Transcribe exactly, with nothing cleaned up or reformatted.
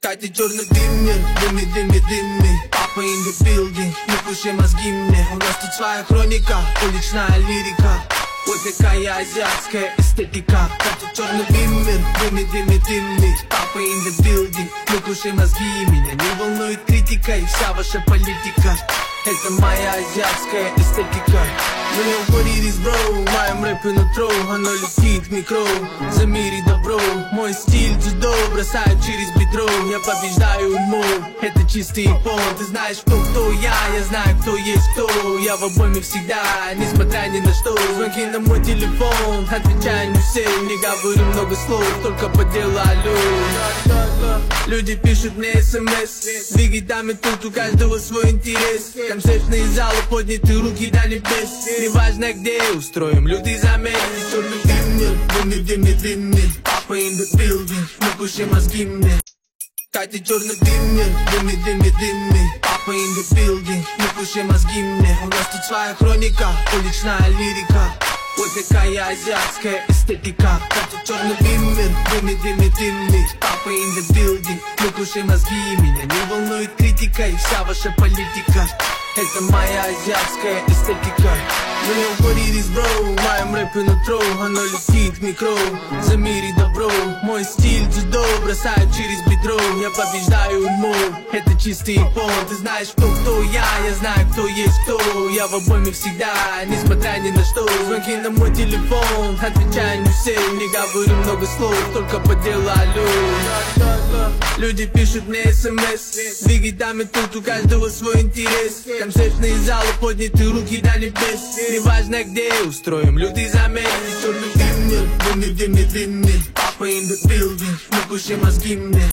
Катя черный дымер, дыми, дыми, дыми. Папа in the building, не пуши мозги мне. У нас тут своя хроника, уличная лирика. Вот такая азиатская эстетика. Катя черный дымер, дыми, дыми, дыми. Папа in the building, не пуши мозги. Меня не волнует критика и вся ваша политика. Это моя азиатская эстетика. Меня уходит из бро, в моем рэпе нутро. Оно летит в микро, за мир и добро. Мой стиль дзюдо, бросаю через бедро. Я побеждаю умом, это чистый пол. Ты знаешь, кто кто я, я знаю, кто есть кто. Я в обойме всегда, несмотря ни на что. Звонки на мой телефон, отвечаю не все. Не говорю много слов, только по делу алло. Люди пишут мне смс, двигай там и тут, у каждого свой интерес. Концертные залы, подняты руки до небес. Неважно где, устроим люди замес. Черный дымер, дыми, дыми, дыми. Папа in the building, не пуши мозги мне. Катя черный дымер, дыми, дыми, дыми. Папа in the building, не пуши мозги мне. У нас тут своя хроника, уличная лирика. Вот такая азиатская эстетика. Катя черный дымер, дыми, дыми, дыми. Папа in the building, не пуши мозги. Меня не волнует критика и вся ваша политика. Это моя азиатская эстетика. Меня уходит из бро, в моем рэпе нутро. Оно летит в микро, за мир и добро. Мой стиль дзюдо, бросаю через бедро. Я побеждаю умом, это чистый пол. Ты знаешь, кто кто я, я знаю, кто есть кто. Я в обойме всегда, несмотря ни на что. Звонки на мой телефон, отвечаю не все. Не говорю много слов, только по делу алло. Люди пишут мне смс, двигай там и тут, у каждого свой интерес. Концертные залы, подняты руки до небес. Неважно где, устроим люди замес. Черный дымер, дыми, дыми, дыми. Папа in the building, не пуши мозги мне.